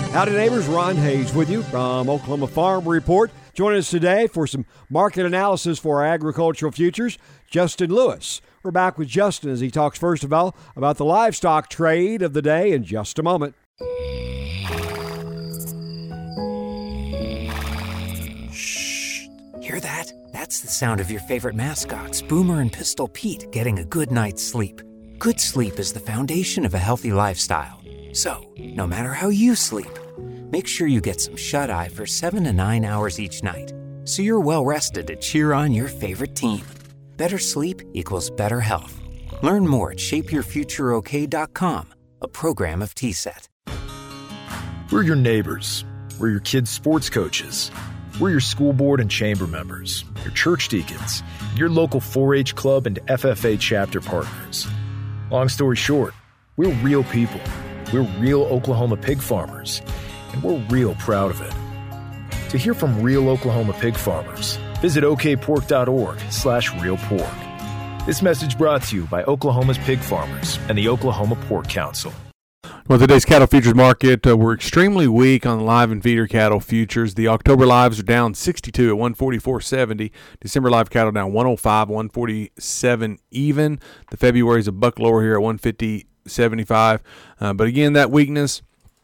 Howdy neighbors, Ron Hayes with you from Oklahoma Farm Report. Joining us today for some market analysis for our agricultural futures, Justin Lewis. We're back with Justin as he talks first of all about the livestock trade of the day in just a moment. Shh. Hear that? That's the sound of your favorite mascots, Boomer and Pistol Pete, getting a good night's sleep. Good sleep is the foundation of a healthy lifestyle. So, no matter how you sleep, make sure you get some shut-eye for 7 to 9 hours each night, so you're well-rested to cheer on your favorite team. Better sleep equals better health. Learn more at shapeyourfutureok.com, a program of TSET. We're your neighbors. We're your kids' sports coaches. We're your school board and chamber members, your church deacons, your local 4-H club and FFA chapter partners. Long story short, we're real people. We're real Oklahoma pig farmers, and we're real proud of it. To hear from real Oklahoma pig farmers, visit okpork.org/realpork. This message brought to you by Oklahoma's pig farmers and the Oklahoma Pork Council. Well, today's cattle futures market, we're extremely weak on live and feeder cattle futures. The October lives are down 62 at 144.70. December live cattle down 105, 147 even. The February is a buck lower here at 150.75. But again, that weakness,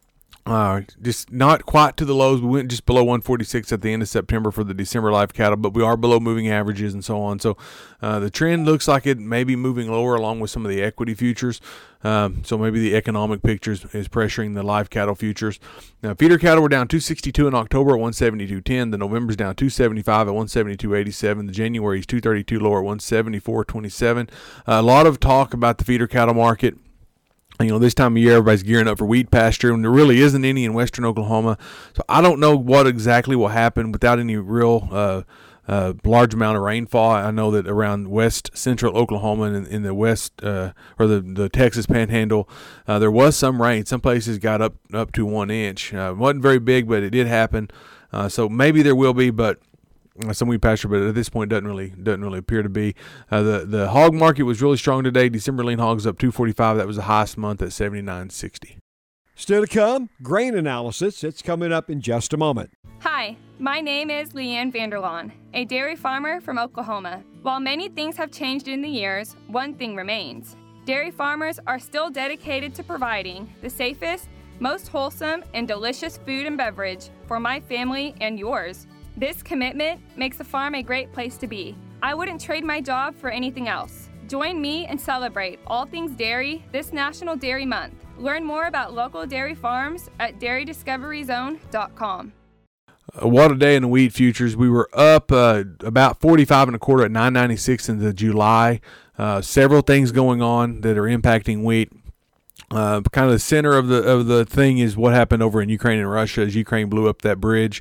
just not quite to the lows. We went just below 146 at the end of September for the December live cattle, but we are below moving averages and so on. So the trend looks like it may be moving lower along with some of the equity futures. So maybe the economic picture is pressuring the live cattle futures. Now, feeder cattle were down 262 in October at 172.10. The November's down 275 at 172.87. The January's 232 lower at 174.27. A lot of talk about the feeder cattle market. You know, this time of year, everybody's gearing up for wheat pasture, and there really isn't any in western Oklahoma. So I don't know what exactly will happen without any real large amount of rainfall. I know that around west central Oklahoma and in the west or the Texas Panhandle, there was some rain. Some places got up to 1 inch. It wasn't very big, but it did happen. So maybe there will be, but some wheat pasture, but at this point doesn't really appear to be. The hog market was really strong today. December lean hogs up 245. That was the highest month at 79.60. Still to come, grain analysis. It's coming up in just a moment. Hi, my name is Leanne Vanderlaan, a dairy farmer from Oklahoma. While many things have changed in the years, one thing remains. Dairy farmers are still dedicated to providing the safest, most wholesome, and delicious food and beverage for my family and yours. This commitment makes the farm a great place to be. I wouldn't trade my job for anything else. Join me and celebrate all things dairy this National Dairy Month. Learn more about local dairy farms at dairydiscoveryzone.com. What a day in the wheat futures. We were up about 45 and a quarter at 996 in the July. Several things going on that are impacting wheat. Kind of the center of the thing is what happened over in Ukraine and Russia as Ukraine blew up that bridge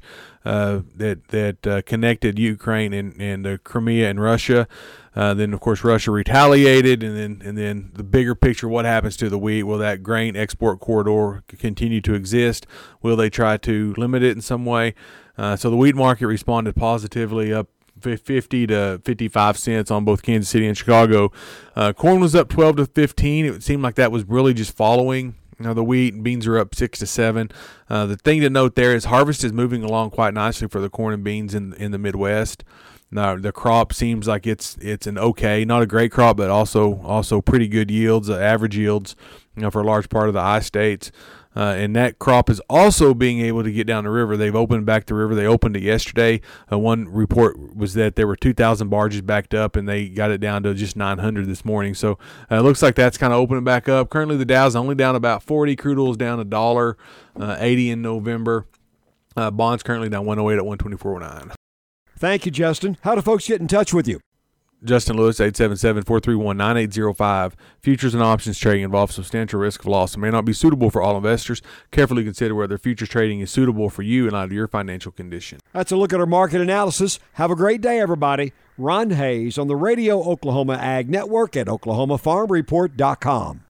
that connected Ukraine and Crimea and Russia. Then of course Russia retaliated, and then the bigger picture: what happens to the wheat? Will that grain export corridor continue to exist? Will they try to limit it in some way? So the wheat market responded positively, up 50 to 55 cents on both Kansas City and Chicago. Corn was up 12 to 15. It seemed like that was really just following the wheat, and beans are up 6 to 7. The thing to note there is harvest is moving along quite nicely for the corn and beans in the Midwest. Now the crop seems like it's an okay, not a great crop, but also pretty good yields, average yields, for a large part of the I-states. And that crop is also being able to get down the river. They've opened back the river. They opened it yesterday. One report was that there were 2,000 barges backed up, and they got it down to just 900 this morning. So it looks like that's kind of opening back up. Currently, the Dow's only down about 40. Crude oil's down $1.80 in November. Bonds currently down 108 at 124.09. Thank you, Justin. How do folks get in touch with you? Justin Lewis, 877-431-9805. Futures and options trading involves substantial risk of loss and may not be suitable for all investors. Carefully consider whether futures trading is suitable for you in light of your financial condition. That's a look at our market analysis. Have a great day, everybody. Ron Hayes on the Radio Oklahoma Ag Network at oklahomafarmreport.com.